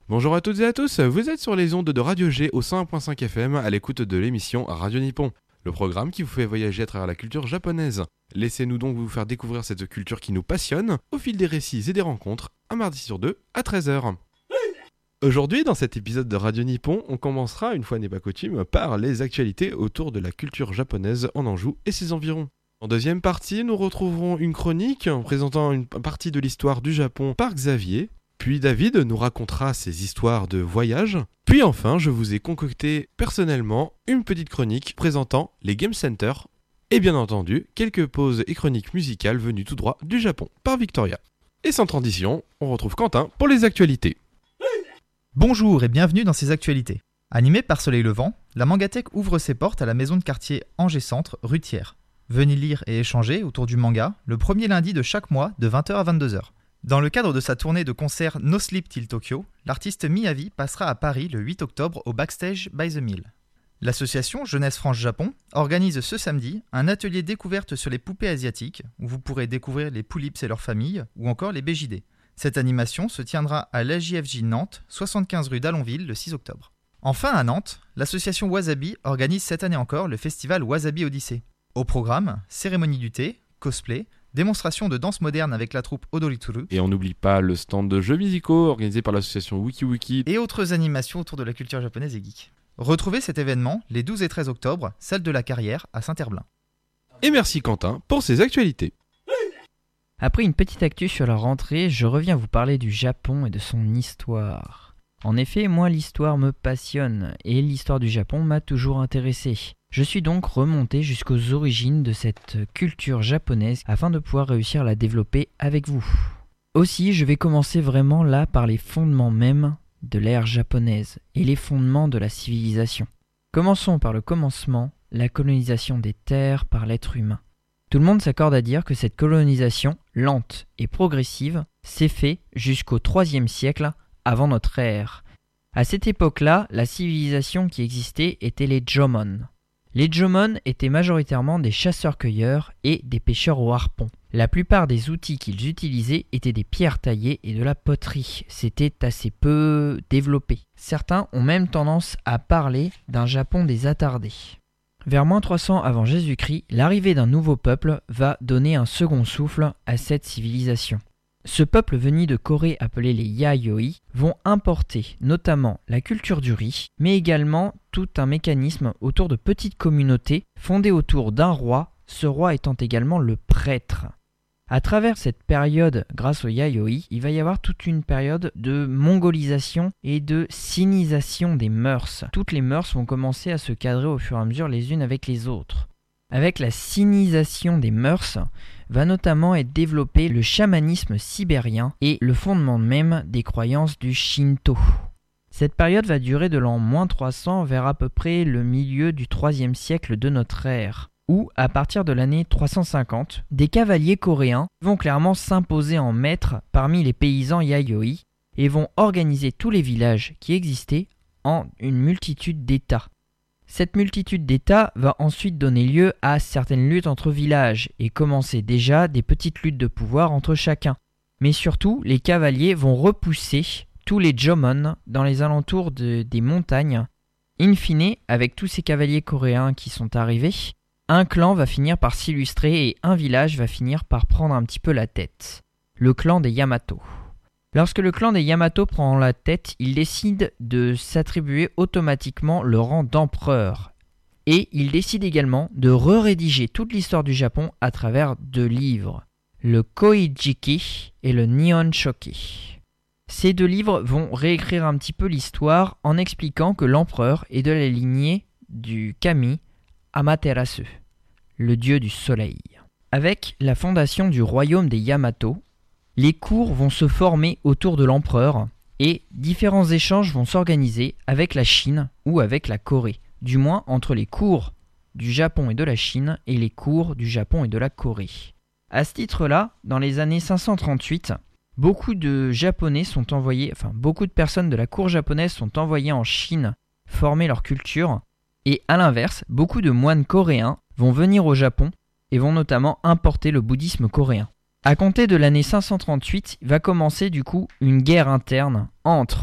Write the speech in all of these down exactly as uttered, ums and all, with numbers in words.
Bonjour à toutes et à tous, vous êtes sur les ondes de Radio G au cent un virgule cinq F M à l'écoute de l'émission Radio Nippon, le programme qui vous fait voyager à travers la culture japonaise. Laissez-nous donc vous faire découvrir cette culture qui nous passionne au fil des récits et des rencontres, un mardi sur deux à treize heures. Aujourd'hui, dans cet épisode de Radio Nippon, on commencera, une fois n'est pas coutume, par les actualités autour de la culture japonaise en Anjou et ses environs. En deuxième partie, nous retrouverons une chronique présentant une partie de l'histoire du Japon par Xavier. Puis David nous racontera ses histoires de voyage. Puis enfin, je vous ai concocté personnellement une petite chronique présentant les Game Center. Et bien entendu, quelques pauses et chroniques musicales venues tout droit du Japon par Victoria. Et sans transition, on retrouve Quentin pour les actualités. Bonjour et bienvenue dans ces actualités. Animée par Soleil Levant, la Mangatech ouvre ses portes à la maison de quartier Angers Centre, rue Thiers. Venez lire et échanger autour du manga le premier lundi de chaque mois de vingt heures à vingt-deux heures. Dans le cadre de sa tournée de concerts No Sleep Till Tokyo, l'artiste Miyavi passera à Paris le huit octobre au Backstage by the Mill. L'association Jeunesse France Japon organise ce samedi un atelier découverte sur les poupées asiatiques où vous pourrez découvrir les Poulips et leurs familles ou encore les B J D. Cette animation se tiendra à l'A J F J Nantes, soixante-quinze rue d'Allonville le six octobre. Enfin à Nantes, l'association Wasabi organise cette année encore le festival Wasabi Odyssée. Au programme, cérémonie du thé, cosplay, démonstration de danse moderne avec la troupe Odorituru. Et on n'oublie pas le stand de jeux musicaux organisé par l'association WikiWiki. Et autres animations autour de la culture japonaise et geek. Retrouvez cet événement les douze et treize octobre, salle de la Carrière à Saint-Herblain. Et merci Quentin pour ces actualités. Après une petite actu sur la rentrée, je reviens vous parler du Japon et de son histoire. En effet, moi l'histoire me passionne et l'histoire du Japon m'a toujours intéressé. Je suis donc remonté jusqu'aux origines de cette culture japonaise afin de pouvoir réussir à la développer avec vous. Aussi, je vais commencer vraiment là par les fondements même de l'ère japonaise et les fondements de la civilisation. Commençons par le commencement, la colonisation des terres par l'être humain. Tout le monde s'accorde à dire que cette colonisation, lente et progressive, s'est faite jusqu'au troisième siècle avant notre ère. À cette époque-là, la civilisation qui existait était les Jomon. Les Jomon étaient majoritairement des chasseurs-cueilleurs et des pêcheurs au harpon. La plupart des outils qu'ils utilisaient étaient des pierres taillées et de la poterie. C'était assez peu développé. Certains ont même tendance à parler d'un Japon des attardés. Vers moins trois cents avant Jésus-Christ, l'arrivée d'un nouveau peuple va donner un second souffle à cette civilisation. Ce peuple venu de Corée appelé les Yayoi vont importer notamment la culture du riz, mais également tout un mécanisme autour de petites communautés fondées autour d'un roi, ce roi étant également le prêtre. À travers cette période, grâce aux Yayoi, il va y avoir toute une période de mongolisation et de sinisation des mœurs. Toutes les mœurs vont commencer à se cadrer au fur et à mesure les unes avec les autres. Avec la sinisation des mœurs, va notamment être développé le chamanisme sibérien et le fondement même des croyances du Shinto. Cette période va durer de l'an moins trois cents vers à peu près le milieu du troisième siècle de notre ère, où, à partir de l'année trois cent cinquante, des cavaliers coréens vont clairement s'imposer en maîtres parmi les paysans Yayoi et vont organiser tous les villages qui existaient en une multitude d'États. Cette multitude d'États va ensuite donner lieu à certaines luttes entre villages et commencer déjà des petites luttes de pouvoir entre chacun. Mais surtout, les cavaliers vont repousser tous les Jomon dans les alentours de, des montagnes. In fine, avec tous ces cavaliers coréens qui sont arrivés, un clan va finir par s'illustrer et un village va finir par prendre un petit peu la tête. Le clan des Yamato. Lorsque le clan des Yamato prend la tête, il décide de s'attribuer automatiquement le rang d'empereur. Et il décide également de re-rédiger toute l'histoire du Japon à travers deux livres, le Koijiki et le Nihon Shoki. Ces deux livres vont réécrire un petit peu l'histoire en expliquant que l'empereur est de la lignée du kami Amaterasu, le dieu du soleil. Avec la fondation du royaume des Yamato, les cours vont se former autour de l'empereur et différents échanges vont s'organiser avec la Chine ou avec la Corée, du moins entre les cours du Japon et de la Chine et les cours du Japon et de la Corée. À ce titre-là, dans les années cinq cent trente-huit, beaucoup de Japonais sont envoyés, enfin beaucoup de personnes de la cour japonaise sont envoyées en Chine former leur culture, et à l'inverse, beaucoup de moines coréens vont venir au Japon et vont notamment importer le bouddhisme coréen. À compter de l'année cinq cent trente-huit, va commencer du coup une guerre interne entre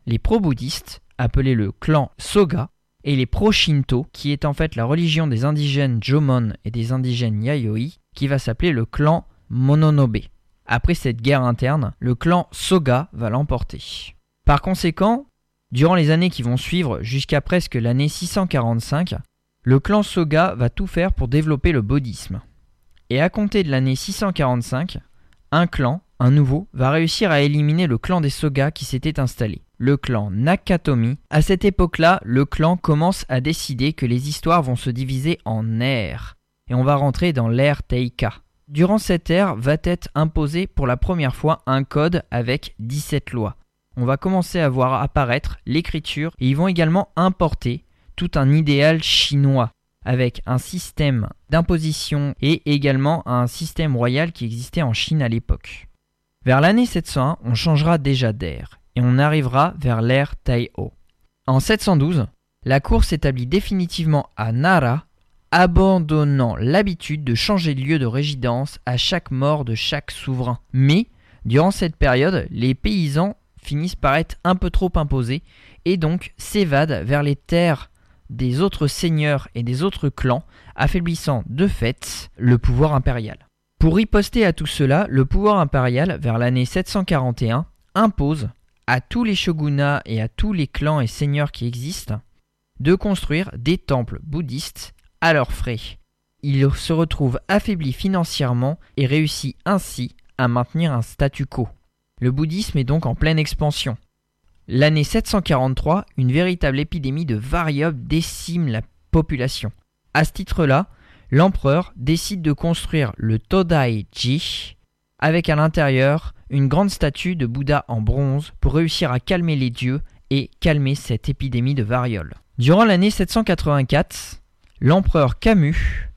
les pro-bouddhistes, appelés le clan Soga, et les pro-shinto, qui est en fait la religion des indigènes Jomon et des indigènes Yayoi, qui va s'appeler le clan Mononobe. Après cette guerre interne, le clan Soga va l'emporter. Par conséquent, durant les années qui vont suivre jusqu'à presque l'année six cent quarante-cinq, le clan Soga va tout faire pour développer le bouddhisme. Et à compter de l'année six cent quarante-cinq, un clan, un nouveau, va réussir à éliminer le clan des Soga qui s'était installé, le clan Nakatomi. À cette époque-là, le clan commence à décider que les histoires vont se diviser en ères, et on va rentrer dans l'ère Teika. Durant cette ère va être imposé pour la première fois un code avec dix-sept lois. On va commencer à voir apparaître l'écriture et ils vont également importer tout un idéal chinois avec un système d'imposition et également un système royal qui existait en Chine à l'époque. Vers l'année sept cent un, on changera déjà d'ère et on arrivera vers l'ère Taihō. En sept cent douze, la cour s'établit définitivement à Nara, abandonnant l'habitude de changer de lieu de résidence à chaque mort de chaque souverain. Mais, durant cette période, les paysans finissent par être un peu trop imposés et donc s'évadent vers les terres des autres seigneurs et des autres clans, affaiblissant de fait le pouvoir impérial. Pour riposter à tout cela, le pouvoir impérial, vers l'année sept cent quarante et un, impose à tous les shogunats et à tous les clans et seigneurs qui existent de construire des temples bouddhistes à leurs frais. Il se retrouve affaibli financièrement et réussit ainsi à maintenir un statu quo. Le bouddhisme est donc en pleine expansion. L'année sept cent quarante-trois, une véritable épidémie de variole décime la population. À ce titre-là, l'empereur décide de construire le Todai-ji avec à l'intérieur une grande statue de Bouddha en bronze pour réussir à calmer les dieux et calmer cette épidémie de variole. Durant l'année sept cent quatre-vingt-quatre, l'empereur Camus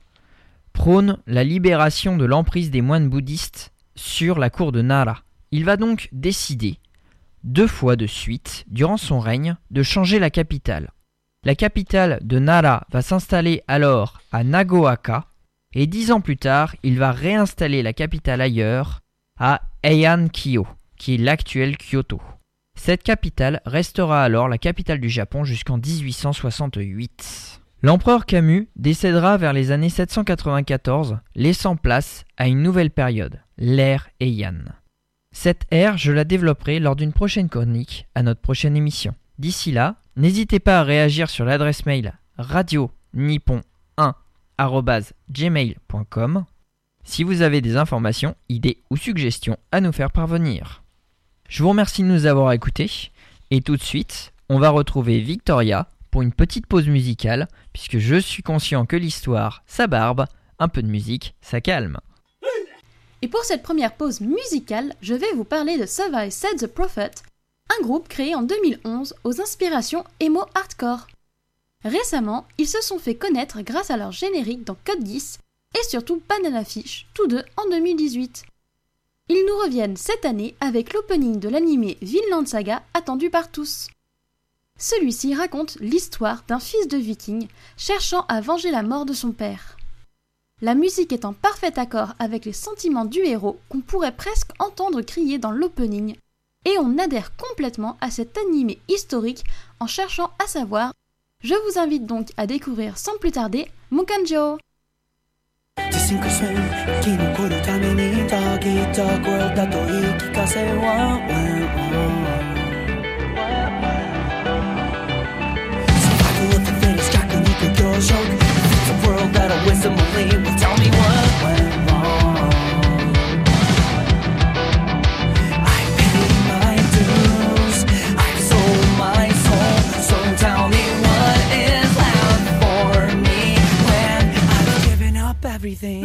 prône la libération de l'emprise des moines bouddhistes sur la cour de Nara. Il va donc décider, deux fois de suite, durant son règne, de changer la capitale. La capitale de Nara va s'installer alors à Nagaoka, et dix ans plus tard, il va réinstaller la capitale ailleurs, à Heian-kyo, qui est l'actuel Kyoto. Cette capitale restera alors la capitale du Japon jusqu'en dix-huit cent soixante-huit. L'empereur Camus décédera vers les années sept cent quatre-vingt-quatorze, laissant place à une nouvelle période, l'ère Heian. Cette ère, je la développerai lors d'une prochaine chronique à notre prochaine émission. D'ici là, n'hésitez pas à réagir sur l'adresse mail radio nippon un arobase gmail point com si vous avez des informations, idées ou suggestions à nous faire parvenir. Je vous remercie de nous avoir écoutés et tout de suite, on va retrouver Victoria pour une petite pause musicale puisque je suis conscient que l'histoire, ça barbe, un peu de musique, ça calme. Et pour cette première pause musicale, je vais vous parler de Savai Said the Prophet, un groupe créé en deux mille onze aux inspirations emo hardcore. Récemment, ils se sont fait connaître grâce à leur générique dans Code dix et surtout Banana Fish, tous deux en deux mille dix-huit. Ils nous reviennent cette année avec l'opening de l'anime Vinland Saga attendu par tous. Celui-ci raconte l'histoire d'un fils de viking cherchant à venger la mort de son père. La musique est en parfait accord avec les sentiments du héros qu'on pourrait presque entendre crier dans l'opening, et on adhère complètement à cet animé historique en cherchant à savoir. Je vous invite donc à découvrir sans plus tarder Mukanjo. Everything.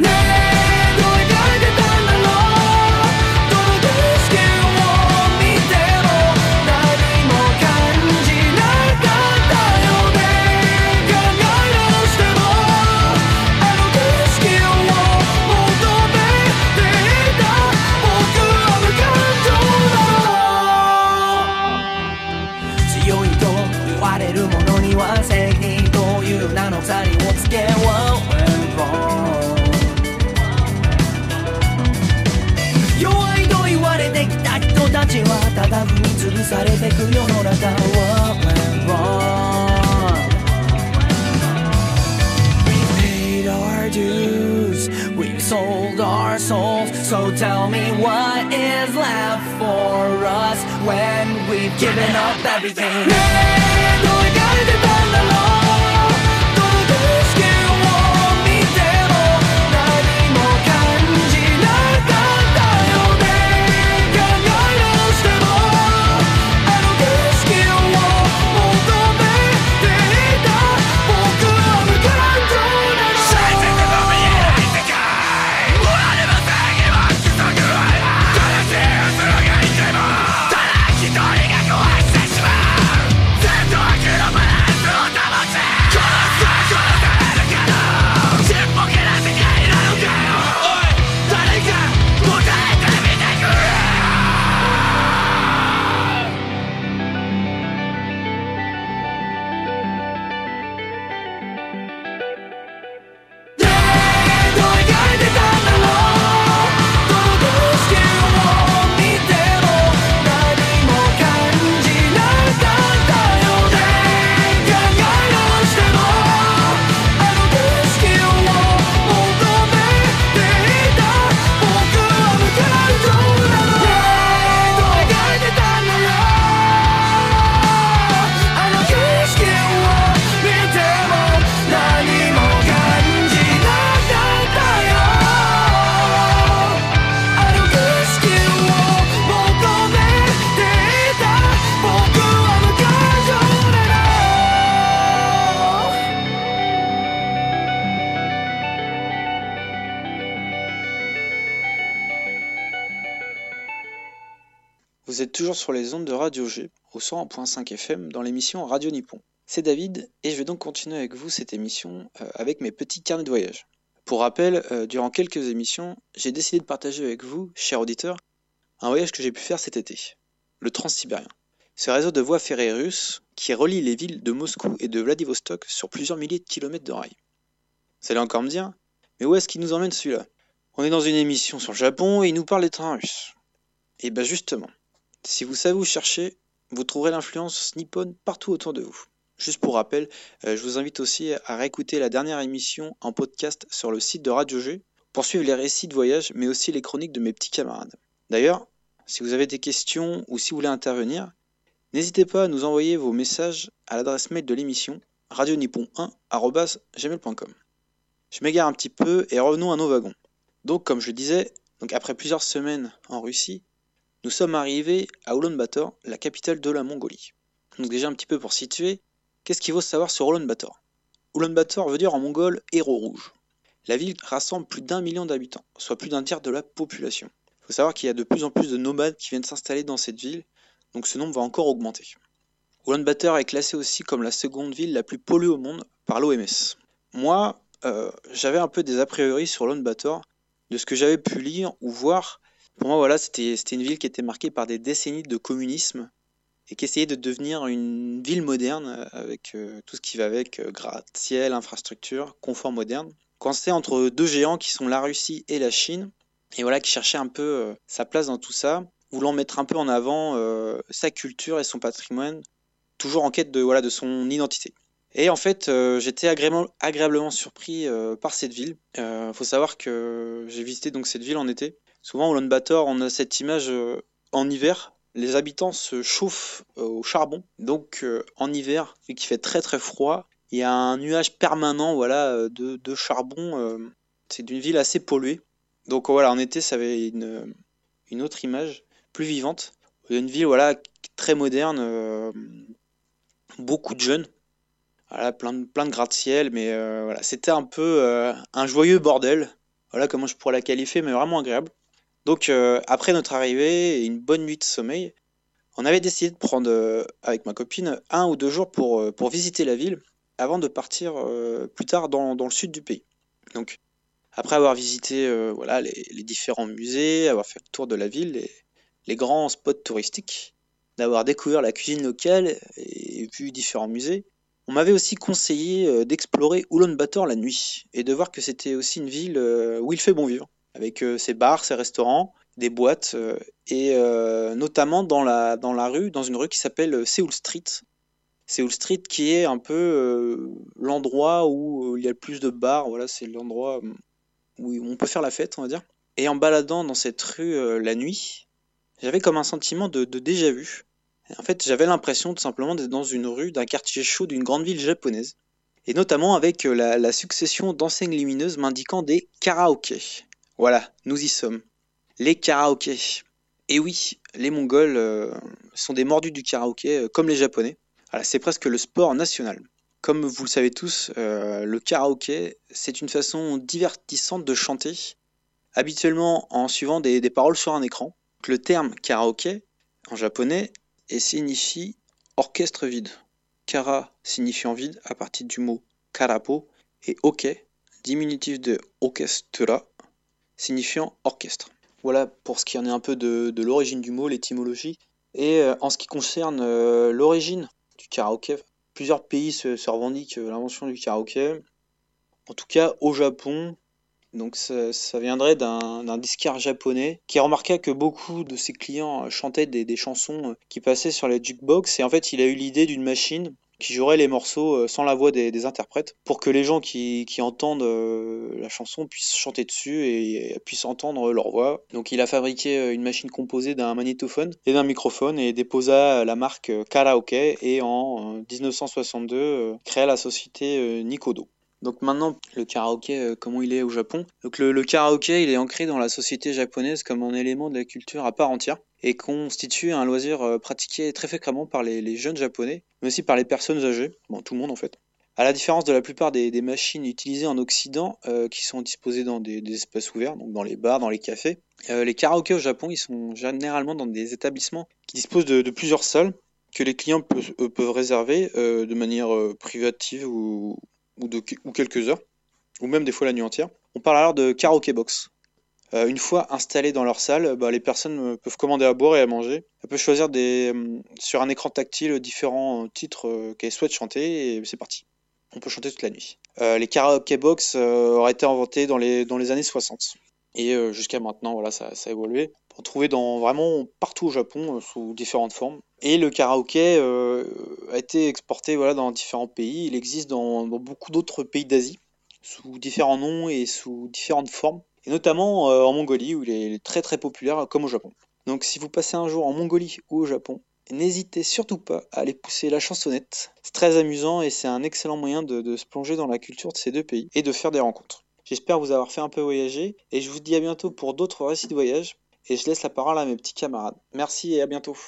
街はただ踏み潰されてく世の中 What went wrong? We paid our dues, we sold our souls. So tell me what is left for us when we've given up everything. ねえどう描いてたんだろう、どの景色を見ても何も感じなかったよね。考え直してもあの景色を求めていた僕は無感情なの。最善の未来世界俺でも正義は規則はない正しい奴らがいてもただ一人が壊してしまう絶対のバランスを保つ殺すか殺されるかのちっぽけな世界なのかよ。おい誰か答えてみてくれ。どう描いてたんだろう、どの景色を見ても何も感じなかったよね。考え直してもあの景色を求めていた僕は無感情なの。どう描いてたんだろう、あの景色を見ても何も感じなかったよ。あの景色を求めていた僕は無感情なの。 Vous êtes toujours sur les ondes de Radio G, au cent un point cinq F M, dans l'émission Radio Nippon. C'est David, et je vais donc continuer avec vous cette émission euh, avec mes petits carnets de voyage. Pour rappel, euh, durant quelques émissions, j'ai décidé de partager avec vous, chers auditeurs, un voyage que j'ai pu faire cet été, le Transsibérien. Ce réseau de voies ferrées russes qui relie les villes de Moscou et de Vladivostok sur plusieurs milliers de kilomètres de rails. Vous allez encore me dire, mais où est-ce qu'il nous emmène celui-là? On est dans une émission sur le Japon et il nous parle des trains russes. Et ben justement, si vous savez où chercher, vous trouverez l'influence nippone partout autour de vous. Juste pour rappel, euh, je vous invite aussi à réécouter la dernière émission en podcast sur le site de Radio G pour suivre les récits de voyage, mais aussi les chroniques de mes petits camarades. D'ailleurs, si vous avez des questions ou si vous voulez intervenir, n'hésitez pas à nous envoyer vos messages à l'adresse mail de l'émission radio nippon un arobase gmail point com. Je m'égare un petit peu et revenons à nos wagons. Donc, comme je le disais, donc après plusieurs semaines en Russie, nous sommes arrivés à Ulaanbaatar, la capitale de la Mongolie. Donc déjà un petit peu pour situer, qu'est-ce qu'il faut savoir sur Ulaanbaatar? Ulaanbaatar veut dire en mongol « héros rouge ». La ville rassemble plus d'un million d'habitants, soit plus d'un tiers de la population. Il faut savoir qu'il y a de plus en plus de nomades qui viennent s'installer dans cette ville, donc ce nombre va encore augmenter. Ulaanbaatar est classée aussi comme la seconde ville la plus polluée au monde par l'O M S. Moi, euh, j'avais un peu des a priori sur Ulaanbaatar, de ce que j'avais pu lire ou voir. Pour moi, voilà, c'était, c'était une ville qui était marquée par des décennies de communisme et qui essayait de devenir une ville moderne avec euh, tout ce qui va avec, euh, gratte-ciel, infrastructure, confort moderne. Coincée entre deux géants qui sont la Russie et la Chine, et voilà, qui cherchait un peu euh, sa place dans tout ça, voulant mettre un peu en avant euh, sa culture et son patrimoine, toujours en quête de, voilà, de son identité. Et en fait, euh, j'étais agréablement, agréablement surpris euh, par cette ville. Il euh, faut savoir que j'ai visité donc cette ville en été. Souvent, au Ulaanbaatar, on a cette image euh, en hiver. Les habitants se chauffent euh, au charbon. Donc, euh, en hiver, vu qu'il fait très très froid, il y a un nuage permanent voilà, de, de charbon. Euh, c'est d'une ville assez polluée. Donc voilà, en été, ça avait une, une autre image, plus vivante. Une ville voilà, très moderne, euh, beaucoup de jeunes. Voilà, plein de, plein de gratte-ciel, mais euh, voilà, c'était un peu euh, un joyeux bordel. Voilà comment je pourrais la qualifier, mais vraiment agréable. Donc euh, après notre arrivée et une bonne nuit de sommeil, on avait décidé de prendre euh, avec ma copine un ou deux jours pour, euh, pour visiter la ville avant de partir euh, plus tard dans, dans le sud du pays. Donc après avoir visité euh, voilà, les, les différents musées, avoir fait le tour de la ville, les, les grands spots touristiques, d'avoir découvert la cuisine locale et vu différents musées, on m'avait aussi conseillé euh, d'explorer Ulaanbaatar la nuit et de voir que c'était aussi une ville euh, où il fait bon vivre. avec euh, ses bars, ses restaurants, des boîtes, euh, et euh, notamment dans la, dans la rue, dans une rue qui s'appelle Séoul Street. Séoul Street qui est un peu euh, l'endroit où euh, il y a le plus de bars, voilà, c'est l'endroit où on peut faire la fête, on va dire. Et en baladant dans cette rue euh, la nuit, j'avais comme un sentiment de, de déjà-vu. En fait, j'avais l'impression tout simplement d'être dans une rue d'un quartier chaud d'une grande ville japonaise. Et notamment avec la, la succession d'enseignes lumineuses m'indiquant des karaokés. Voilà, nous y sommes. Les karaokés. Et oui, les Mongols euh, sont des mordus du karaoké, euh, comme les Japonais. Voilà, c'est presque le sport national. Comme vous le savez tous, euh, le karaoké, c'est une façon divertissante de chanter, habituellement en suivant des, des paroles sur un écran. Donc, le terme karaoké, en japonais, et signifie orchestre vide. Kara signifiant vide à partir du mot karapo et oke, diminutif de orchestra, signifiant orchestre. Voilà pour ce qui en est un peu de, de l'origine du mot, l'étymologie. Et euh, en ce qui concerne euh, l'origine du karaoké, plusieurs pays se, se revendiquent l'invention du karaoké. En tout cas au Japon, donc ça, ça viendrait d'un, d'un disquaire japonais qui a remarqué que beaucoup de ses clients chantaient des, des chansons qui passaient sur les jukebox, et en fait il a eu l'idée d'une machine qui jouerait les morceaux sans la voix des, des interprètes pour que les gens qui, qui entendent euh, la chanson puissent chanter dessus et, et puissent entendre leur voix. Donc il a fabriqué une machine composée d'un magnétophone et d'un microphone et déposa la marque Karaoke, et en dix-neuf cent soixante-deux euh, créa la société euh, Nikodo. Donc maintenant, le karaoké, euh, comment il est au Japon. Donc le, le karaoké, il est ancré dans la société japonaise comme un élément de la culture à part entière et constitue un loisir euh, pratiqué très fréquemment par les, les jeunes japonais, mais aussi par les personnes âgées, bon tout le monde en fait. À la différence de la plupart des, des machines utilisées en Occident, euh, qui sont disposées dans des, des espaces ouverts, donc dans les bars, dans les cafés, euh, les karaokés au Japon, ils sont généralement dans des établissements qui disposent de, de plusieurs salles que les clients peuvent, euh, peuvent réserver euh, de manière euh, privative ou Ou, de, ou quelques heures, ou même des fois la nuit entière. On parle alors de karaoké box. Euh, une fois installées dans leur salle, bah, les personnes peuvent commander à boire et à manger. Elles peuvent choisir des, euh, sur un écran tactile différents titres euh, qu'elles souhaitent chanter, et c'est parti. On peut chanter toute la nuit. Euh, les karaoké box euh, auraient été inventés dans les, dans les années soixante. Et euh, jusqu'à maintenant, voilà, ça, ça a évolué. On peut trouver dans, vraiment partout au Japon, euh, sous différentes formes. Et le karaoké euh, a été exporté voilà, dans différents pays. Il existe dans, dans beaucoup d'autres pays d'Asie, sous différents noms et sous différentes formes. Et notamment euh, en Mongolie, où il est très très populaire, comme au Japon. Donc si vous passez un jour en Mongolie ou au Japon, n'hésitez surtout pas à aller pousser la chansonnette. C'est très amusant et c'est un excellent moyen de, de se plonger dans la culture de ces deux pays et de faire des rencontres. J'espère vous avoir fait un peu voyager, et je vous dis à bientôt pour d'autres récits de voyage, et je laisse la parole à mes petits camarades. Merci et à bientôt.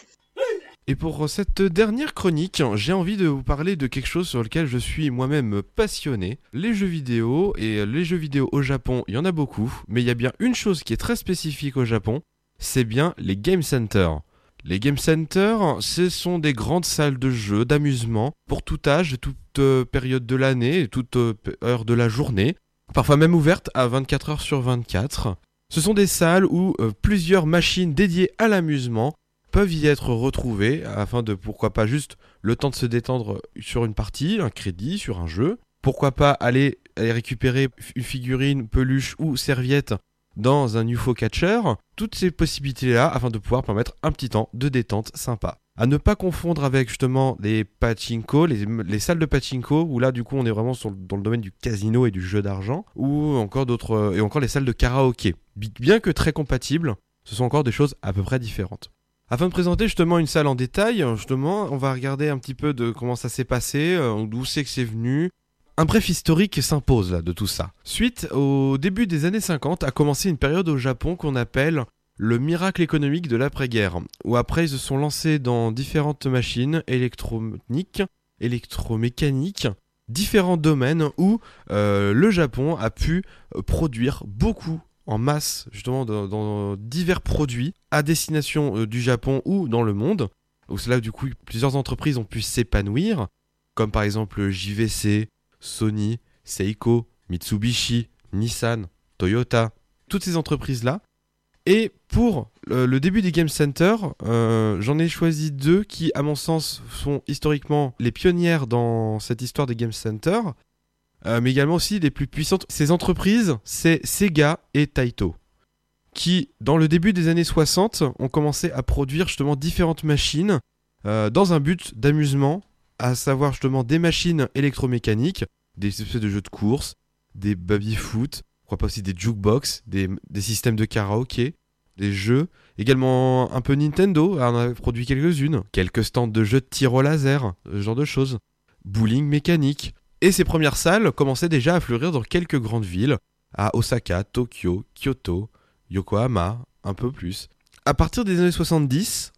Et pour cette dernière chronique, j'ai envie de vous parler de quelque chose sur lequel je suis moi-même passionné, les jeux vidéo. Et les jeux vidéo au Japon, il y en a beaucoup, mais il y a bien une chose qui est très spécifique au Japon, c'est bien les game centers. Les game centers, ce sont des grandes salles de jeux, d'amusement, pour tout âge, toute euh, période de l'année, et toute euh, heure de la journée, parfois même ouvertes à vingt-quatre heures sur vingt-quatre. Ce sont des salles où euh, plusieurs machines dédiées à l'amusement peuvent y être retrouvées afin de, pourquoi pas, juste le temps de se détendre sur une partie, un crédit, sur un jeu. Pourquoi pas aller, aller récupérer une figurine, peluche ou serviette dans un U F O catcher. Toutes ces possibilités-là afin de pouvoir permettre un petit temps de détente sympa. À ne pas confondre avec justement les pachinko, les, les salles de pachinko, où là du coup on est vraiment sur, dans le domaine du casino et du jeu d'argent, ou encore d'autres, et encore les salles de karaoké. Bien que très compatibles, ce sont encore des choses à peu près différentes. Afin de présenter justement une salle en détail, justement, on va regarder un petit peu de comment ça s'est passé, euh, d'où c'est que c'est venu. Un bref historique s'impose là de tout ça. Suite au début des années cinquante, a commencé une période au Japon qu'on appelle le miracle économique de l'après-guerre, où après ils se sont lancés dans différentes machines électroniques, électromécaniques, différents domaines où euh, le Japon a pu produire beaucoup en masse, justement dans, dans divers produits à destination euh, du Japon ou dans le monde, où c'est là du coup plusieurs entreprises ont pu s'épanouir, comme par exemple J V C, Sony, Seiko, Mitsubishi, Nissan, Toyota, toutes ces entreprises-là. Et pour euh, le début des Game Centers, euh, j'en ai choisi deux qui, à mon sens, sont historiquement les pionnières dans cette histoire des Game Centers, euh, mais également aussi les plus puissantes. Ces entreprises, c'est Sega et Taito. qui, dans le début des années soixante, ont commencé à produire justement différentes machines euh, dans un but d'amusement, à savoir justement des machines électromécaniques, des espèces de jeux de course, des baby-foot, pourquoi pas aussi des jukebox, des, des systèmes de karaoké, des jeux, également un peu Nintendo, on a produit quelques-unes, quelques stands de jeux de tir au laser, ce genre de choses, bowling mécanique. Et ces premières salles commençaient déjà à fleurir dans quelques grandes villes, à Osaka, Tokyo, Kyoto, Yokohama, un peu plus. À partir des années soixante-dix,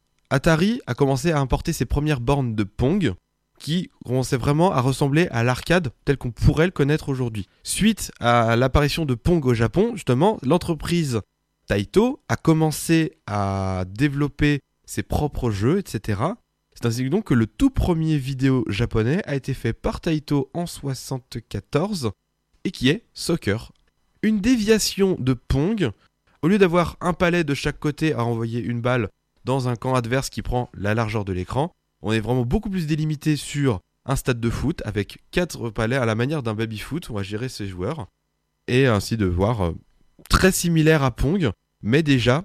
Atari a commencé à importer ses premières bornes de Pong, qui commençaient vraiment à ressembler à l'arcade tel qu'on pourrait le connaître aujourd'hui. Suite à l'apparition de Pong au Japon, justement, l'entreprise Taito a commencé à développer ses propres jeux, et cetera. C'est ainsi donc que le tout premier vidéo japonais a été fait par Taito en soixante-quatorze et qui est Soccer. Une déviation de Pong, au lieu d'avoir un palais de chaque côté à envoyer une balle dans un camp adverse qui prend la largeur de l'écran, on est vraiment beaucoup plus délimité sur un stade de foot avec quatre palais à la manière d'un baby-foot, on va gérer ses joueurs, et ainsi de voir euh, très similaire à Pong, mais déjà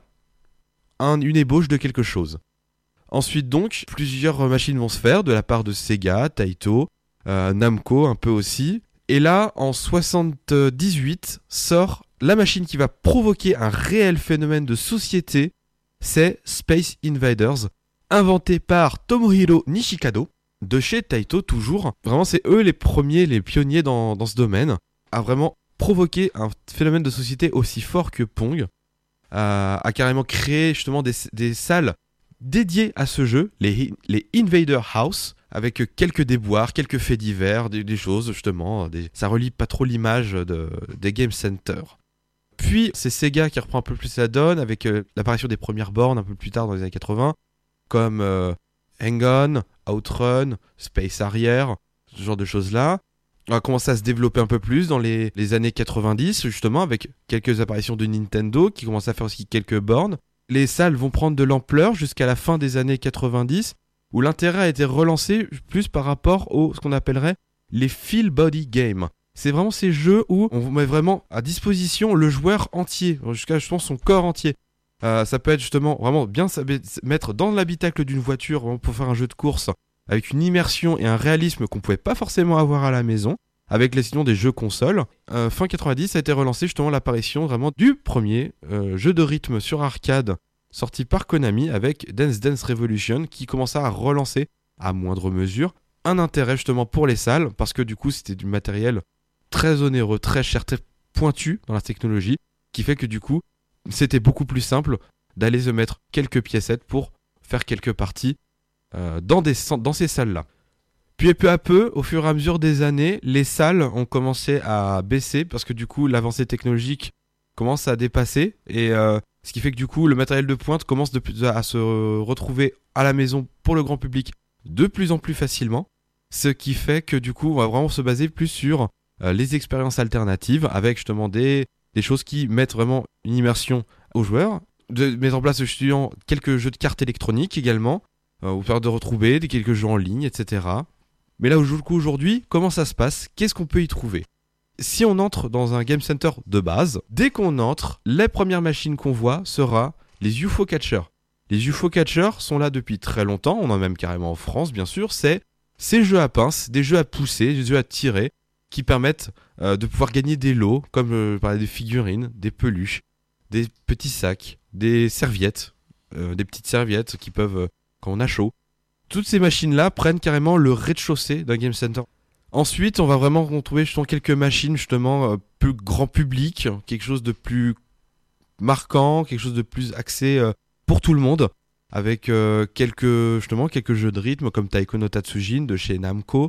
un, une ébauche de quelque chose. Ensuite donc, plusieurs machines vont se faire de la part de Sega, Taito, euh, Namco un peu aussi. Et là, en soixante-dix-huit, sort la machine qui va provoquer un réel phénomène de société, c'est Space Invaders, inventé par Tomohiro Nishikado, de chez Taito toujours. Vraiment, c'est eux les premiers, les pionniers dans, dans ce domaine, à vraiment provoquer un phénomène de société aussi fort que Pong, à, à carrément créer justement des, des salles dédiées à ce jeu, les, les Invader House, avec quelques déboires, quelques faits divers, des, des choses justement, des, ça relie pas trop l'image de, des Game Center. Puis c'est Sega qui reprend un peu plus la donne avec euh, l'apparition des premières bornes un peu plus tard dans les années quatre-vingts, comme euh, Hang-On, Outrun, Space Harrier, ce genre de choses-là. On va commencer à se développer un peu plus dans les, les années quatre-vingt-dix, justement, avec quelques apparitions de Nintendo qui commencent à faire aussi quelques bornes. Les salles vont prendre de l'ampleur jusqu'à la fin des années quatre-vingt-dix, où l'intérêt a été relancé plus par rapport au ce qu'on appellerait les Full Body Games. C'est vraiment ces jeux où on met vraiment à disposition le joueur entier, jusqu'à justement son corps entier. Euh, ça peut être justement vraiment bien se mettre dans l'habitacle d'une voiture pour faire un jeu de course, avec une immersion et un réalisme qu'on pouvait pas forcément avoir à la maison, avec les sinon des jeux consoles. Euh, fin quatre-vingt-dix, ça a été relancé justement l'apparition vraiment du premier euh, jeu de rythme sur arcade sorti par Konami avec Dance Dance Revolution, qui commença à relancer, à moindre mesure, un intérêt justement pour les salles, parce que du coup c'était du matériel très onéreux, très cher, très pointu dans la technologie, qui fait que du coup c'était beaucoup plus simple d'aller se mettre quelques piécettes pour faire quelques parties euh, dans, des, dans ces salles-là. Puis peu à peu, au fur et à mesure des années, les salles ont commencé à baisser parce que du coup l'avancée technologique commence à dépasser, et euh, ce qui fait que du coup le matériel de pointe commence de plus à se retrouver à la maison pour le grand public de plus en plus facilement, ce qui fait que du coup on va vraiment se baser plus sur euh, les expériences alternatives avec justement des, des choses qui mettent vraiment une immersion aux joueurs, de mettre en place justement quelques jeux de cartes électroniques également, euh, vous permettre de retrouver des quelques jeux en ligne, et cetera. Mais là, du coup, aujourd'hui, comment ça se passe ? Qu'est-ce qu'on peut y trouver ? Si on entre dans un game center de base, dès qu'on entre, les premières machines qu'on voit sera les U F O Catchers. Les U F O Catchers sont là depuis très longtemps, on en a même carrément en France, bien sûr. C'est ces jeux à pince, des jeux à pousser, des jeux à tirer, qui permettent euh, de pouvoir gagner des lots, comme euh, je parlais des figurines, des peluches, des petits sacs, des serviettes, euh, des petites serviettes qui peuvent, euh, quand on a chaud. Toutes ces machines-là prennent carrément le rez-de-chaussée d'un game center. Ensuite, on va vraiment retrouver justement quelques machines justement euh, plus grand public, quelque chose de plus marquant, quelque chose de plus axé euh, pour tout le monde, avec euh, quelques justement quelques jeux de rythme comme Taiko no Tatsujin de chez Namco,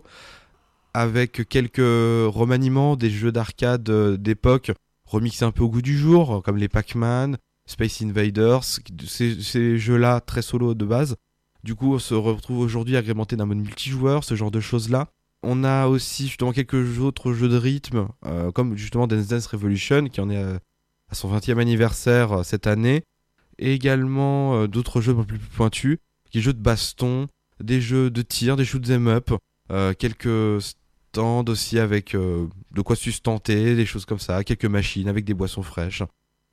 avec quelques remaniements des jeux d'arcade euh, d'époque remixés un peu au goût du jour, comme les Pac-Man, Space Invaders, ces, ces jeux-là très solo de base. Du coup, on se retrouve aujourd'hui agrémenté d'un mode multijoueur, ce genre de choses-là. On a aussi justement quelques autres jeux de rythme, euh, comme justement Dance Dance Revolution, qui en est à, à son vingtième anniversaire euh, cette année. Et également euh, d'autres jeux un peu plus pointus, des jeux de baston, des jeux de tir, des shoot'em up, euh, quelques stands aussi avec euh, de quoi sustenter, des choses comme ça, quelques machines avec des boissons fraîches.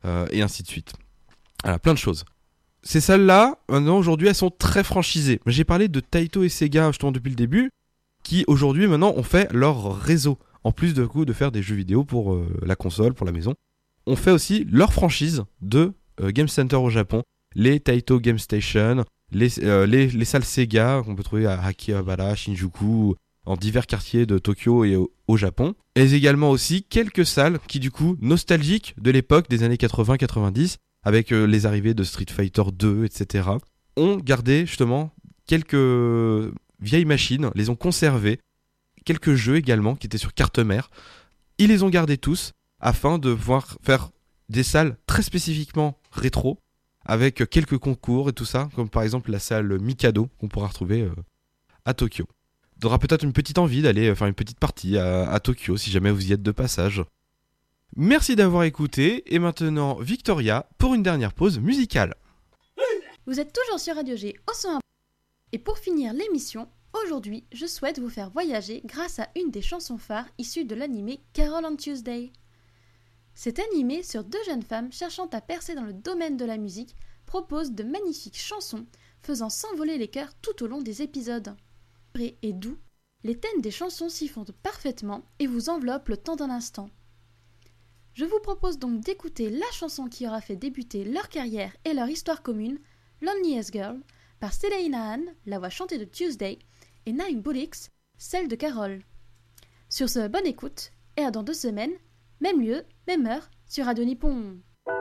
euh, et ainsi de suite. Voilà, plein de choses. Ces salles-là, maintenant, aujourd'hui, elles sont très franchisées. J'ai parlé de Taito et Sega, justement, depuis le début, qui, aujourd'hui, maintenant, ont fait leur réseau. En plus, de coup, de faire des jeux vidéo pour euh, la console, pour la maison. On fait aussi leur franchise de euh, Game Center au Japon, les Taito Game Station, les, euh, les, les salles Sega qu'on peut trouver à Akihabara, Shinjuku, en divers quartiers de Tokyo et au, au Japon. Et également aussi quelques salles qui, du coup, nostalgiques de l'époque des années quatre-vingts quatre-vingt-dix, avec euh, les arrivées de Street Fighter deux, et cetera, ont gardé justement quelques vieilles machines, les ont conservées, quelques jeux également qui étaient sur carte mère. Ils les ont gardés tous afin de pouvoir faire des salles très spécifiquement rétro, avec quelques concours et tout ça, comme par exemple la salle Mikado qu'on pourra retrouver euh, à Tokyo. Il y aura peut-être une petite envie d'aller faire une petite partie à, à Tokyo si jamais vous y êtes de passage. Merci d'avoir écouté, et maintenant Victoria pour une dernière pause musicale. Vous êtes toujours sur Radio G au cent un. Et pour finir l'émission, aujourd'hui, je souhaite vous faire voyager grâce à une des chansons phares issues de l'animé Carol on Tuesday. Cet animé sur deux jeunes femmes cherchant à percer dans le domaine de la musique propose de magnifiques chansons faisant s'envoler les cœurs tout au long des épisodes. Et doux, les thèmes des chansons s'y fondent parfaitement et vous enveloppent le temps d'un instant. Je vous propose donc d'écouter la chanson qui aura fait débuter leur carrière et leur histoire commune, Loneliest Girl, par Selena Ann, la voix chantée de Tuesday, et Naïm Boulix, celle de Carol. Sur ce, bonne écoute, et à dans deux semaines, même lieu, même heure, sur Radio Nippon.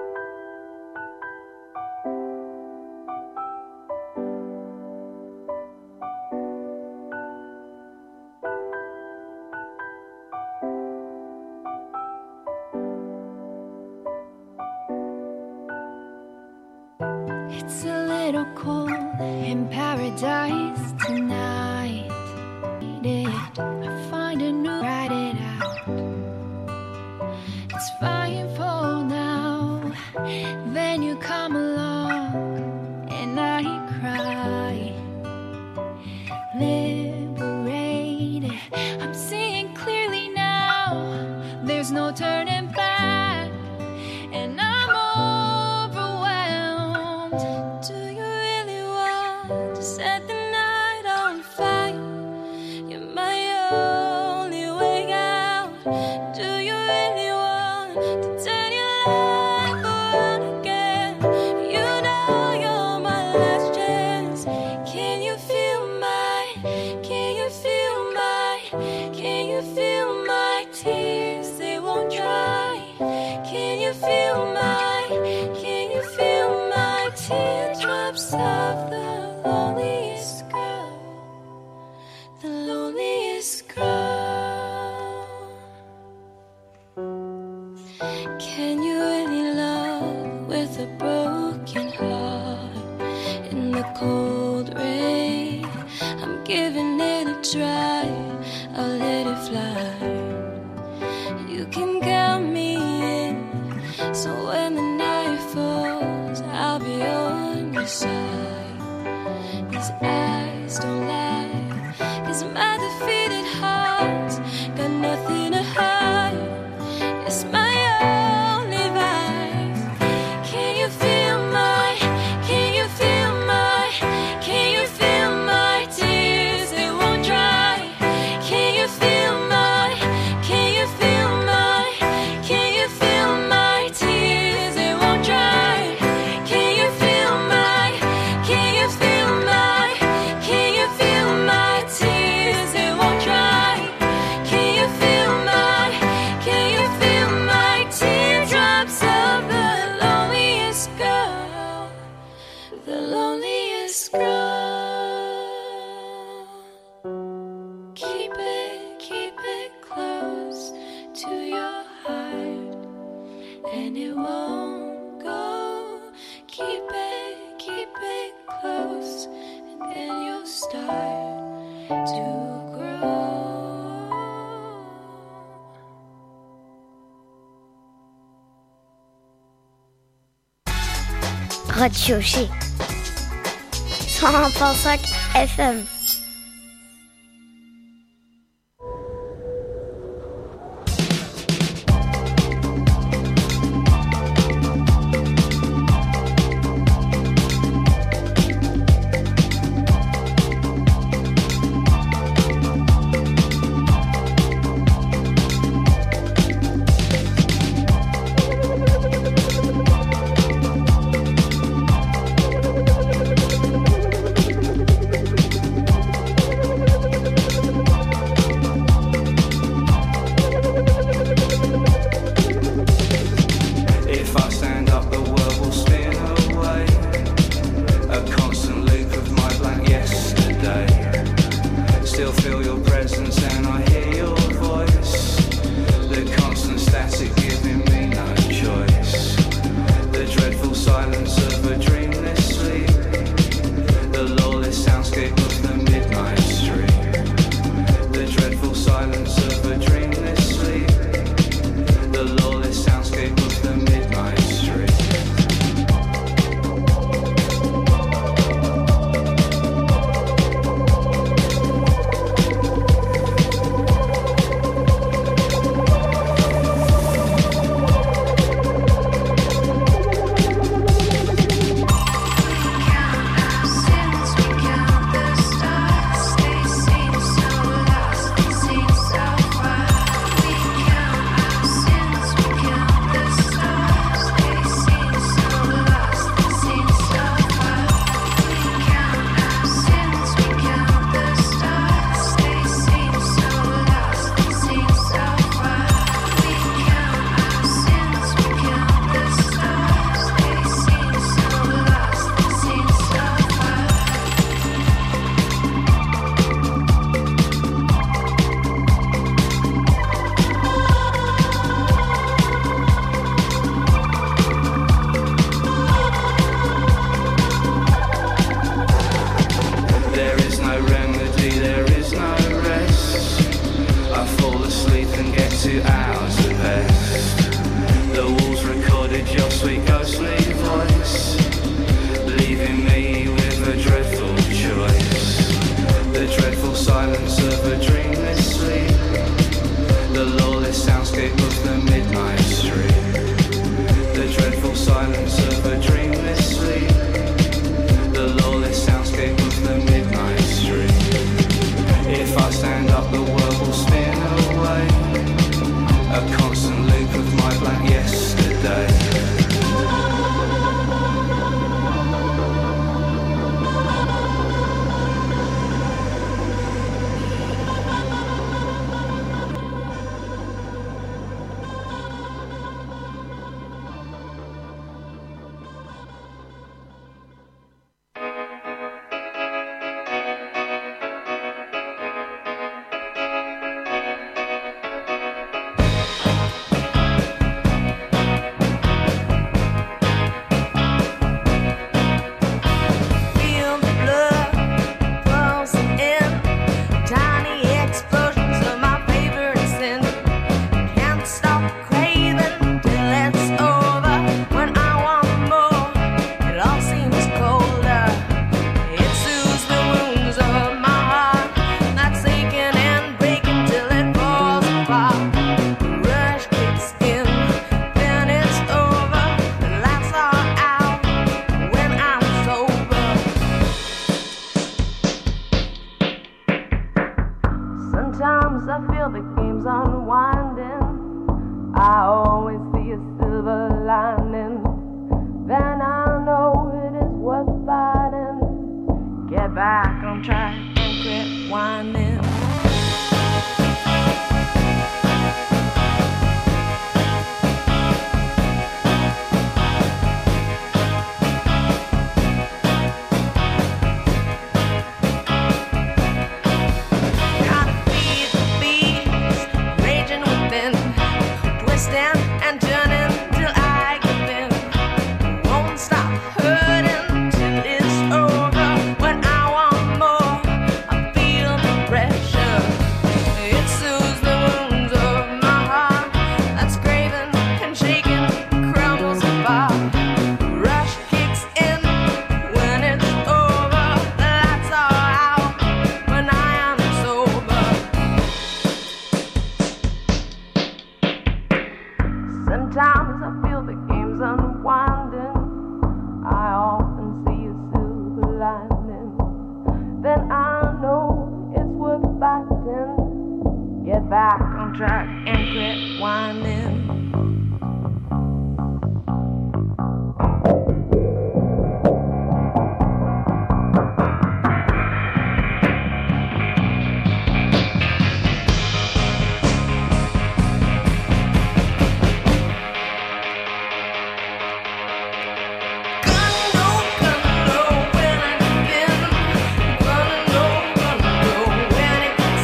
It's a little cold in paradise tonight. I find a new write it out. It's fine for now. Then you come along and I cry. Liberated, I'm seeing clearly now. There's no turning back, and I'm overwhelmed. Do you really want to set the night on fire? You're my only way out. Do you really want to turn your life around again? You know you're my last chance. Can you feel my, can you feel my, can you feel my tears? They won't dry. Can you feel my, can you feel my teardrops of the loneliest girl, the loneliest girl? Can you really love with a broken heart in the cold rain? I'm giving it a try, I'll let it fly. You can count me in, so when the night falls, I'll be on your side. These eyes don't lie, 'cause my defeated heart's got nothing to hide. It's my only vice. Can you feel my, can you feel my, can you feel my tears? They won't dry. Can you feel my, can you feel my, can you feel my tears? They won't dry. Can you feel my, can you feel my, can you feel my tears? They won't dry. Can you feel my, can you feel my teardrops of the loneliest girl, the loneliest girl? Keep it, keep it close to your heart, and it won't go. Keep it, keep it close, and then you'll start to grow. Radio G cent un virgule cinq F M. feel your presence and I hear your voice. The constant static giving me no choice. The dreadful silence of a dreamless sleep. The lawless soundscape of the midnight street. The dreadful silence of a dreamless sleep. The lawless soundscape of the midnight street. Gonna know, gonna know when it gets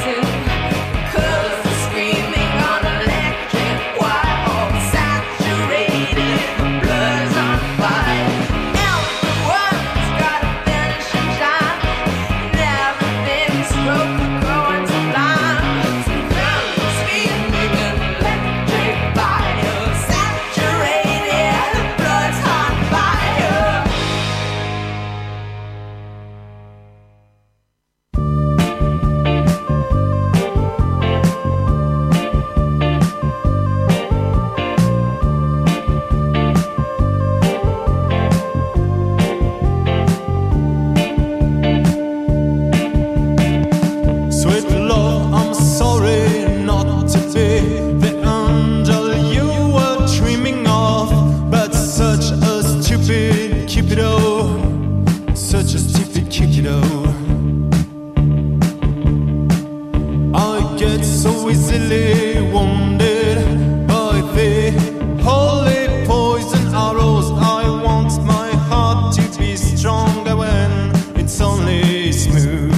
get so easily wounded by the holy poison arrows. I want my heart to be stronger when it's only smooth.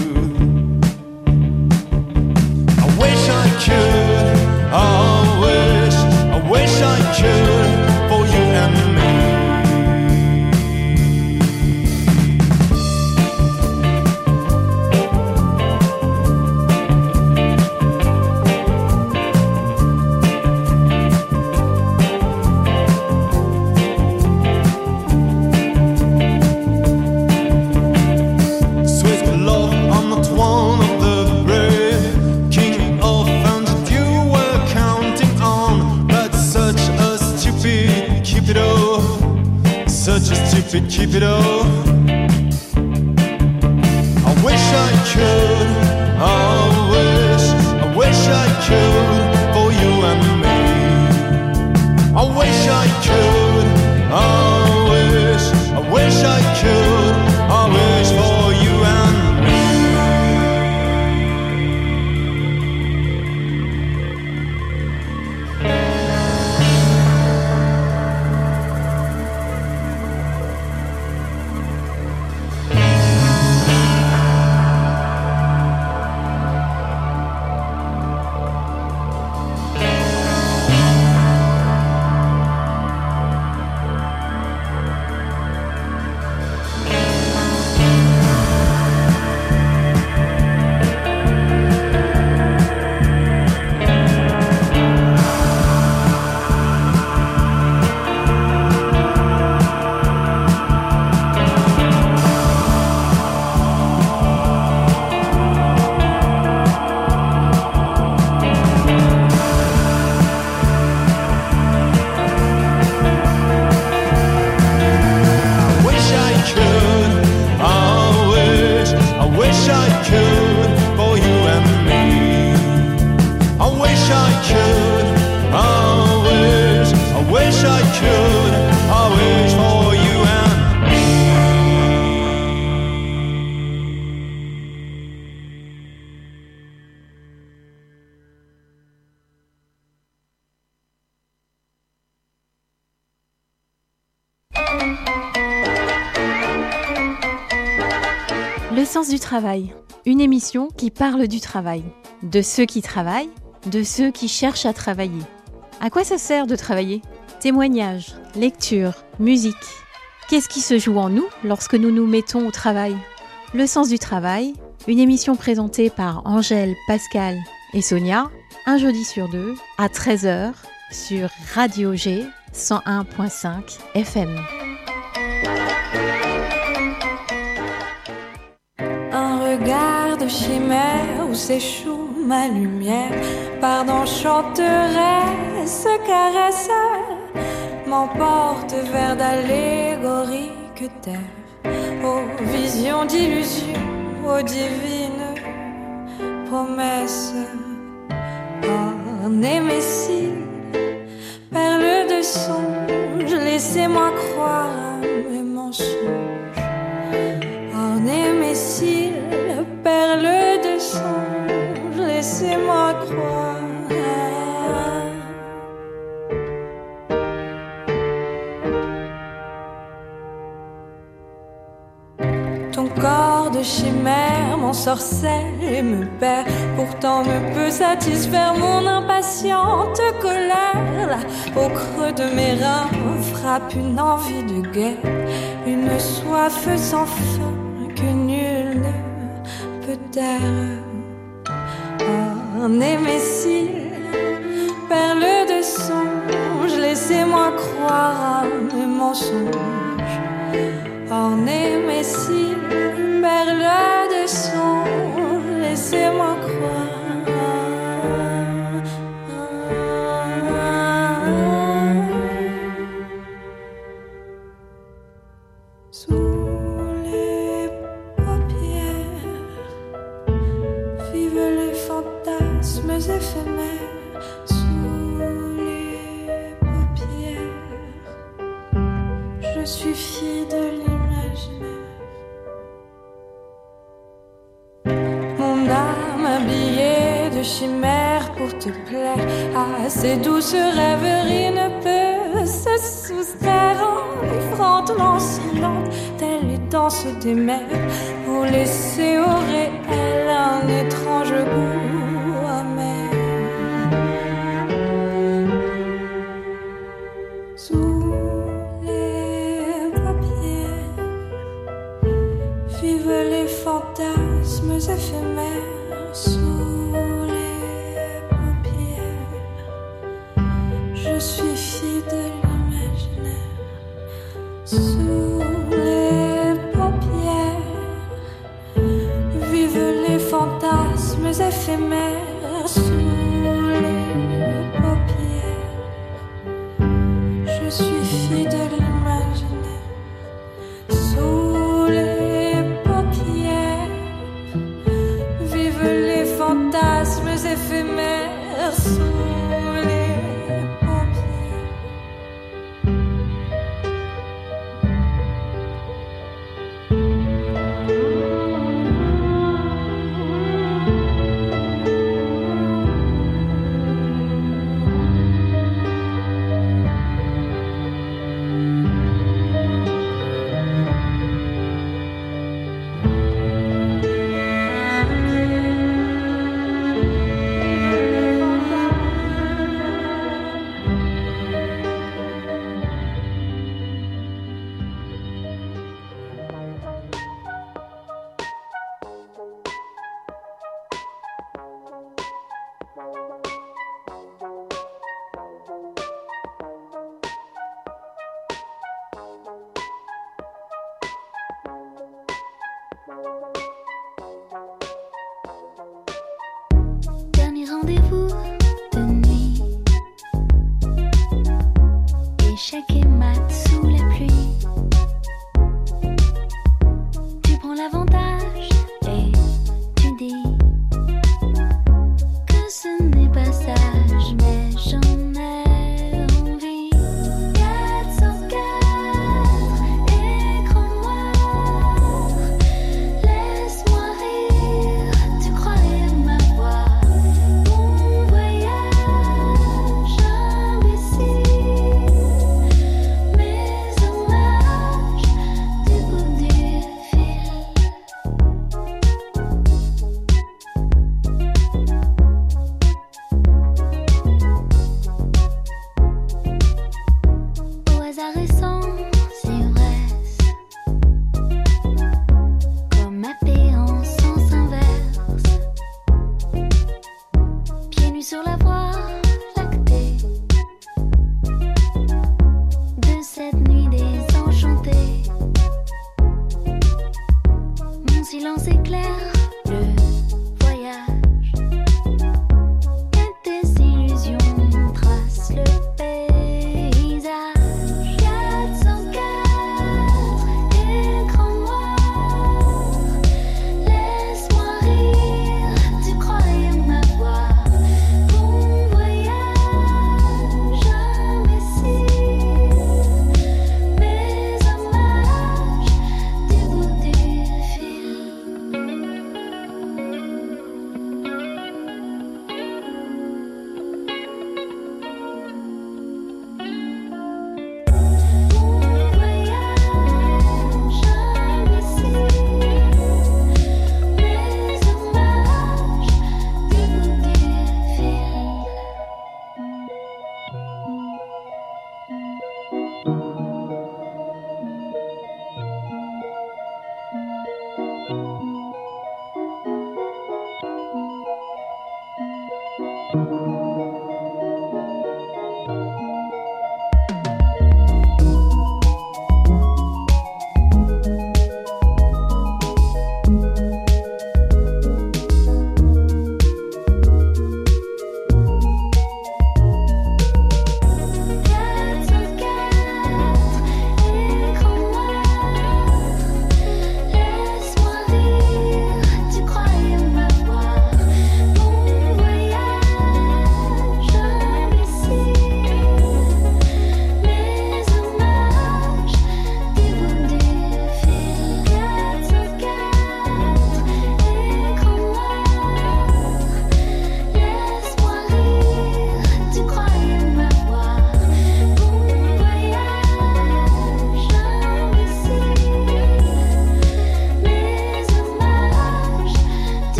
I wish I could, I wish, I wish I could for you and me. Such a stupid Cupido. I wish I could, I wish, I wish I could for you and me. I wish I could, I wish, I wish I could, I wish for you and me. Le sens du travail, une émission qui parle du travail, de ceux qui travaillent, de ceux qui cherchent à travailler. À quoi ça sert de travailler ? Témoignages, lectures, musique. Qu'est-ce qui se joue en nous lorsque nous nous mettons au travail ? Le sens du travail, une émission présentée par Angèle, Pascal et Sonia, un jeudi sur deux, à treize heures, sur Radio G cent un virgule cinq F M. Un regard de chimère où s'échoue ma lumière, pardon chanteresse, caresseur, m'emporte vers d'allégoriques terres, aux visions d'illusions, aux divines promesses. En émessile, perle de songe, laissez-moi croire à mes mensonges. En émessile, perle de songe, laissez-moi croire. Ton corps de chimère m'ensorcelle et me perd, pourtant me peut satisfaire mon impatiente colère. Là, au creux de mes reins frappe une envie de guerre, une soif sans fin que nul ne peut taire. En émessile, perle de songe, laissez-moi croire à mes mensonges. En émessile, perle de songe, laissez-moi croire. Éphémères sous les paupières, je suis fille de l'imaginaire. Mon âme habillée de chimère te plaire. À ces douces rêveries ne peut se soustraire en lui frontant silente, telle les danses des mers, pour laisser au réel un étrange goût amer. Sous les paupières vivent les fantasmes éphémères. Sous les paupières, je suis fille de l'imaginaire. Sous les paupières vivent les fantasmes éphémères. Sous les paupières, je suis fille de l'imaginaire. Sous les paupières vivent les fantasmes éphémères. Sous les paupières. Dernier rendez-vous de nuit, échec et mat sous la pluie. Tu prends l'avantage et tu dis que ce n'est pas sage, mais j'en ai envie. quatre cent quatre écrans noirs, laisse-moi rire, tu croyais m'avoir. Bon voyage, imbécile, mes hommages du bout du fil. Au hasard et sans ivresse, comme happé en sens inverse, pieds nus sur la voie lactée de cette nuit désenchantée. Mon silence éclaire le voyage et tes illusions tracent le paysage. quatre cent quatre écrans noirs, laisse-moi rire, tu croyais m'avoir. Bon voyage, imbécile, mes hommages du bout du fil. Bon voyage, imbécile, mes hommages du bout du fil. quatre cent quatre écrans noirs, laisse-moi rire, tu croyais m'avoir. Bon voyage,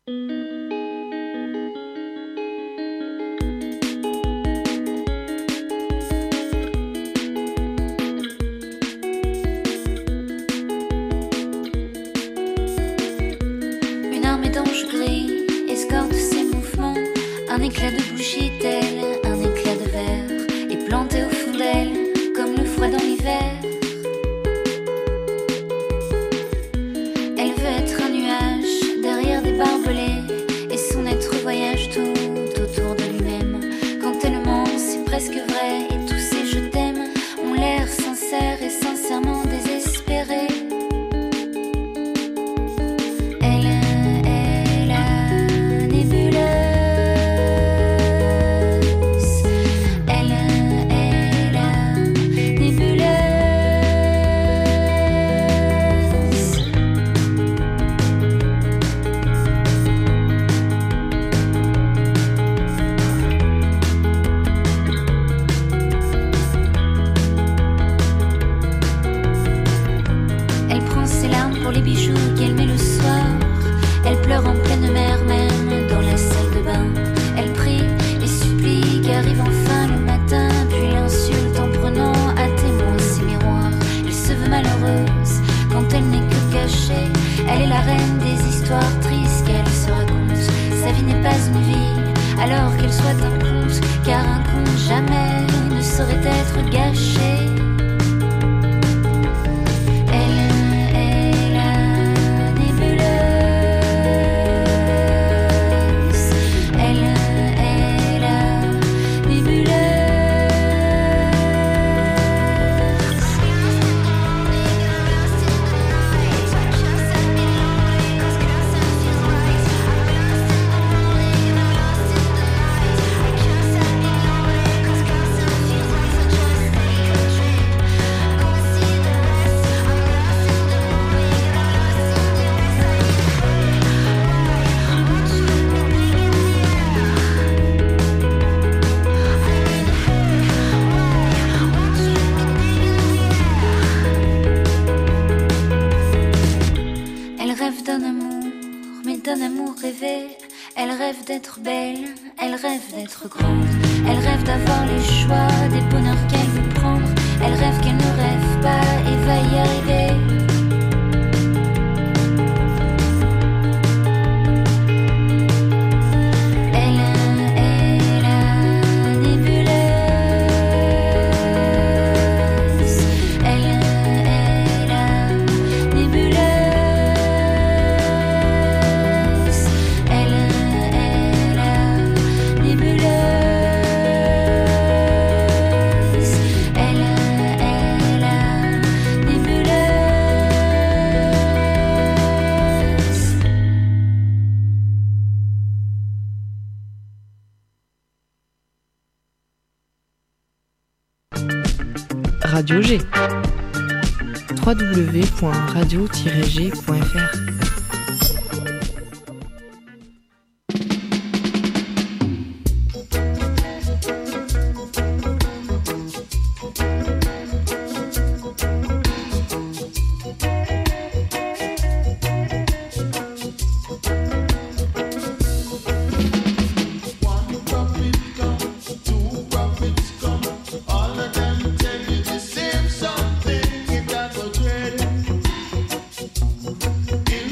Une armée d'anges gris escorte ses mouvements. Un éclat de bougie tel un éclat de verre est planté au fond d'elle comme le froid dans l'hiver. Elle veut être un nuage derrière des barbelés et son être voyage tout autour de lui-même. Quand elle ment, c'est presque vrai et tous ces je t'aime ont l'air sincères et sincèrement désespérés. Elle est la nébuleuse. Elle est la nébuleuse. Elle prend ses larmes pour les bijoux qu'elle met le soir. Elle pleure en pleine mer, même dans la salle de bain. Elle prie et supplie qu'arrive enfin le matin, puis l'insulte en prenant à témoin ses miroirs. Elle se veut malheureuse quand elle n'est que cachée. Elle est la reine des histoires tristes qu'elle se raconte. Sa vie n'est pas une vie, alors qu'elle soit un conte, car un conte jamais ne saurait être gâché. Elle est la nébuleuse. Elle est la nébuleuse. Elle rêve d'un amour, mais d'un amour rêvé. Elle rêve d'être belle, elle rêve d'être grande. Elle rêve d'avoir les choix des bonheurs qu'elle veut prendre. Elle rêve qu'elle ne rêve pas et va y arriver. Elle est la nébuleuse. Elle est la nébuleuse. Elle est la nébuleuse. Elle est la nébuleuse. Radio G. w w w point radio tiret g point f r. All of them tell you the same something. You got to dread.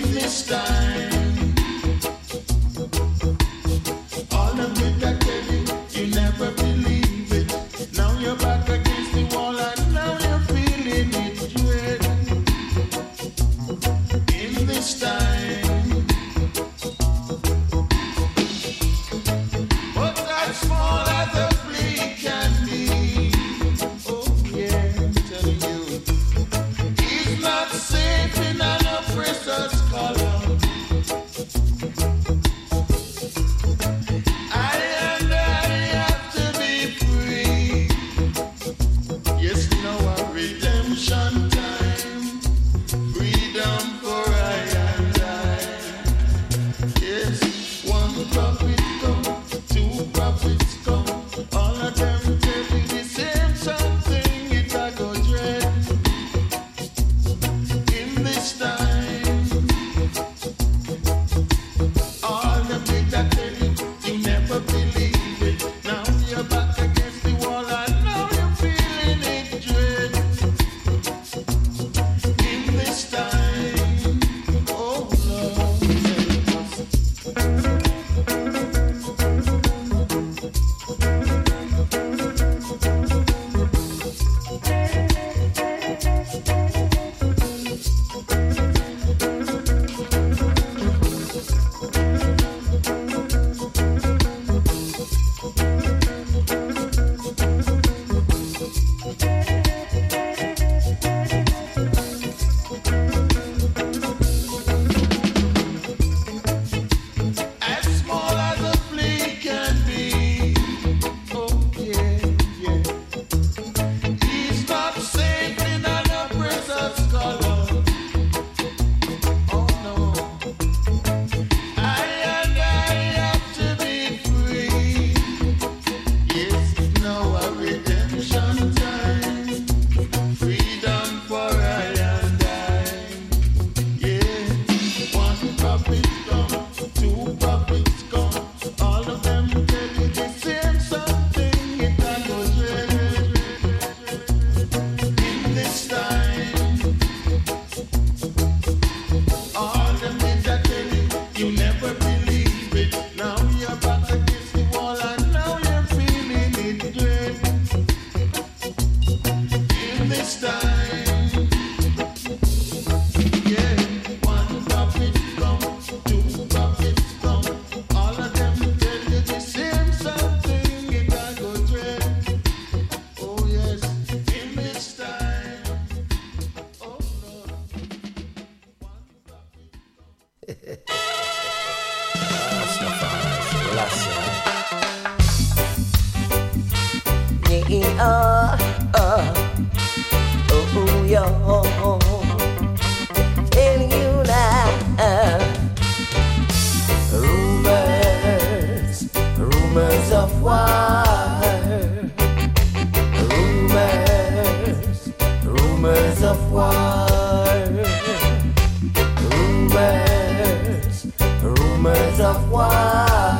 rumors of war.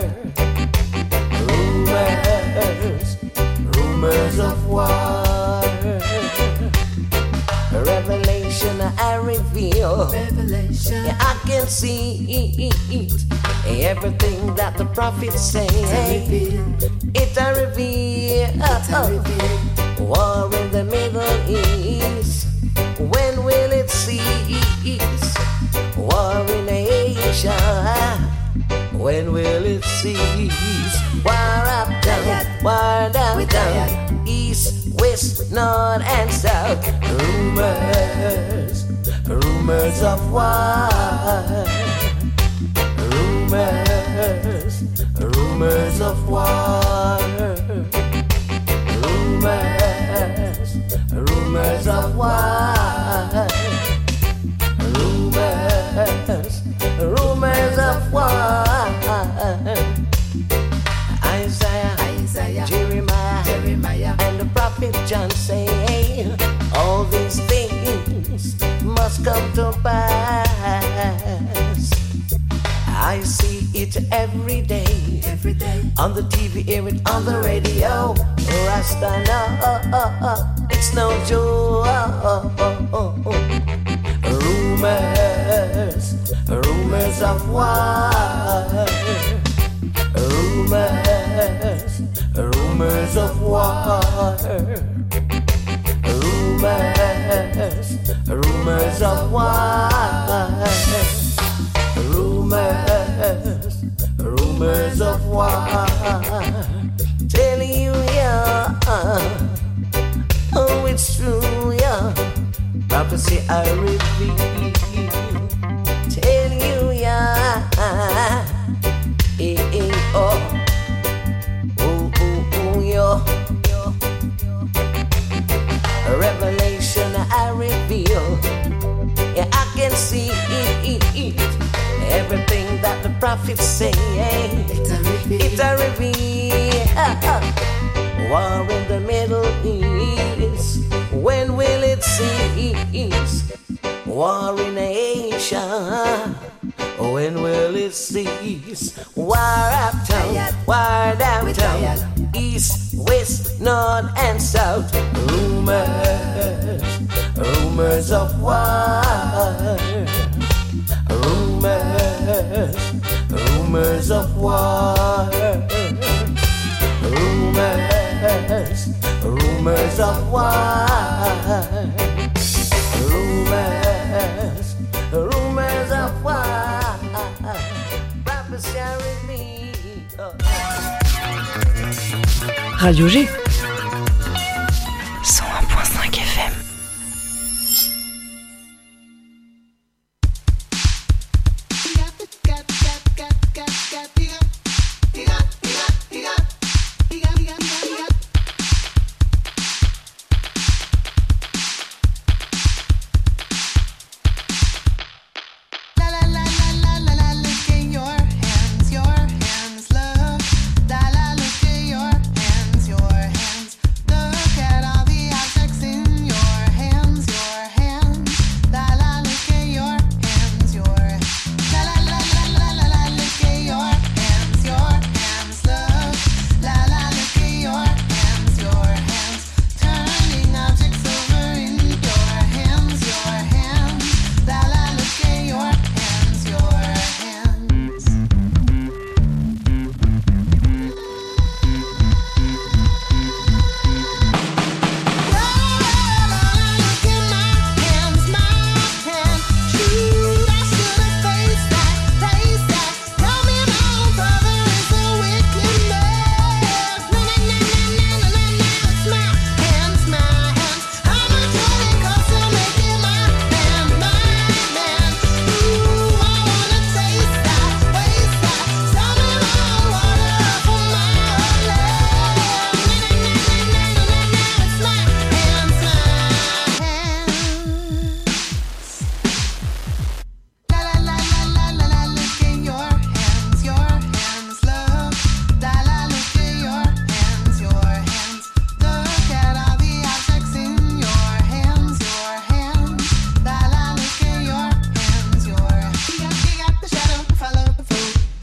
Rumors, rumors of war. Revelation I reveal. Revelation. Yeah, I can see it. Everything that the prophets say. It I reveal. It I reveal. War in the Middle East. When will it cease? War in Asia. When will it cease? War up down, war down down. East, west, north and south. Rumors, rumors of war. Rumors, rumors of war. Rumors, rumors of war. Rumors, rumors of war. Isaiah, Isaiah, Jeremiah, Jeremiah, and the prophet John say, all these things must come to pass. I see it every day, every day, on the T V, hear it on the radio. Rasta, no, it's no joke. Rumors, rumors of war. Rumors, rumors of war. Rumors, rumors of war. Rumors, rumors of war. Tell you, yeah, oh, it's true, yeah. Prophecy I reveal. Tell you, yeah, eh, eh, oh, oh, oh, oh, yo. Revelation I reveal. Yeah, I can see it. Everything that the prophets say, it a reveal. It a reveal. War in the Middle East. When will it cease? War in Asia. When will it cease? War uptown, war downtown, east, west, north and south. Rumors, rumors of war. Rumors, rumors of war. Rumors, rumors of war. Rumors, rumors of war. Prophecy reveal. Radio G cent un point cinq F M. Your hands, love. La la, look at your hands, your hands.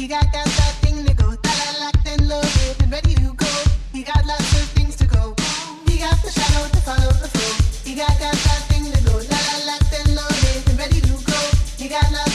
He got, got that thing to go, that I locked and loaded and ready to go. He got lots of things to go. He got the shadow to follow the flow. He got, got that thing to go, that I locked and loaded and ready to go. He got lots